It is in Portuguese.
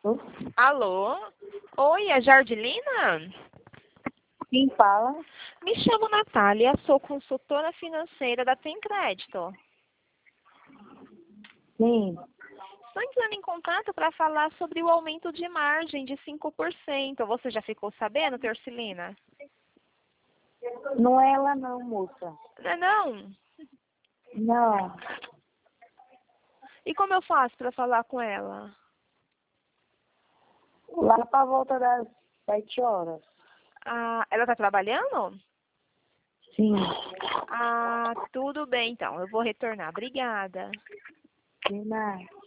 Alô? Alô? Oi, é Jardilina? Quem fala? Me chamo Natália, sou consultora financeira da Tem Crédito. Sim. Estou entrando em contato para falar sobre o aumento de margem de 5%. Você já ficou sabendo, Tercilina? Não é ela não, moça. Não é não? Não. E como eu faço para falar com ela? Lá para volta das 7 horas. Ah, ela está trabalhando? Sim. Ah, tudo bem então. Eu vou retornar. Obrigada. De nada.